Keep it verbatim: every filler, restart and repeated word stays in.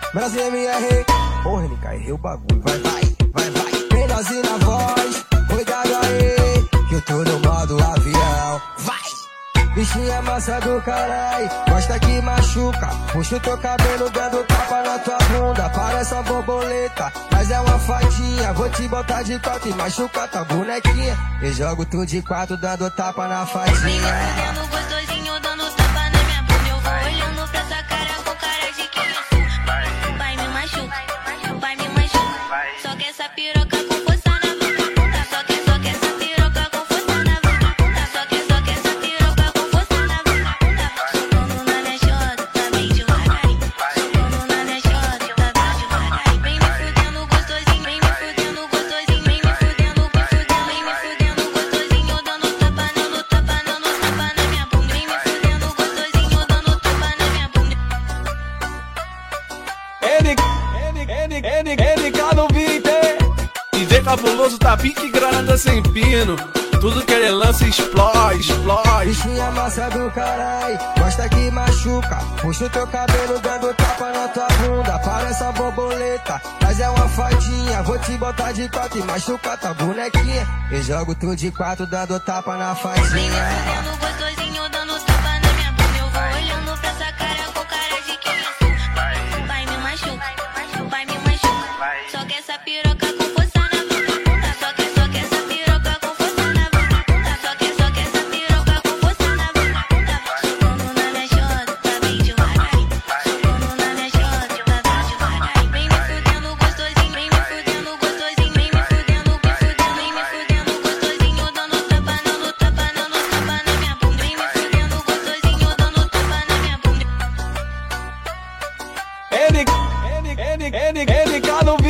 Brasil M R. Porra, N K, errei o bagulho. Vai, vai, vai, vai. Vem nós e na voz. Cuidado aí, que eu tô no modo avião. Vai! Bichinha massa do carai, gosta que machuca. Puxa o teu cabelo dando tapa na tua bunda. Parece uma borboleta, mas é uma fadinha. Vou te botar de quatro e machucar tua bonequinha. Eu jogo tu de quatro dando tapa na fadinha. Vem me fudendo gostosinho, dando tapa na minha bunda. Eu vou olhando pra essa cara com cara de que eu sou. Vai me machuca, vai me machuca. Só que essa piroca com força na bunda. Só que, só que essa piroca com força na bunda. Só que, só que essa piroca com força na bunda. Socando na minha chota, tá bem devagarinho. Socando na minha chota, tá bem devagarinho. Vem me fudendo gostosinho, vem me fudendo gostosinho. Vem me fudendo, me fudendo, vem me fudendo gostosinho. Dando tapa, dando tapa, dando tapa na minha bunda. Vem me fudendo gostosinho, dando tapa na minha bunda. N, N, N, N, N, K no beat. D J cabuloso tá pique granada sem pino. Tudo que ele lança explode, explode. Bichinha massa do carai, gosta que machuca. Puxa o teu cabelo dando tapa na tua bunda. Parece uma borboleta, mas é uma fadinha. Vou te botar de quatro e machucar tua bonequinha. Eu jogo tu de quatro dando tapa na Vem me fadinha. fudendo gostosinho, dando tapa na minha bunda. Eu vou olhando pra essa cara com cara de que eu sou. Vai me machuca, vai me machuca. Só que essa piroca com força na bunda. Só que, só que essa piroca com força na bunda. Só que, só que essa piroca com força na bunda. Socando na minha chota, tá bem devagarinho. Socando na minha chota, tá bem devagarinho. Vem me fudendo gostosinho, vem me fudendo gostosinho. Vem me fudendo, me fudendo, vem me fudendo gostosinho. Dando tapa, dando tapa, dando tapa na minha bunda. Vem me fudendo gostosinho, dando tapa na minha bunda. N, N, N, N, N, K no beat.